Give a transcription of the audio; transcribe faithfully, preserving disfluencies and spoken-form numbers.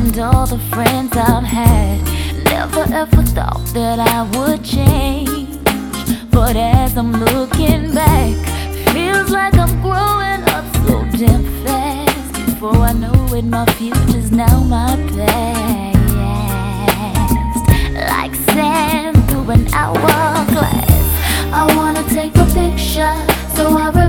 and all the friends I've had. Never ever thought that I would change, but as I'm looking back, feels like I'm growing up so damn fast. Before I know it, my future's now my past. Like sand through an hourglass, I wanna take a picture so I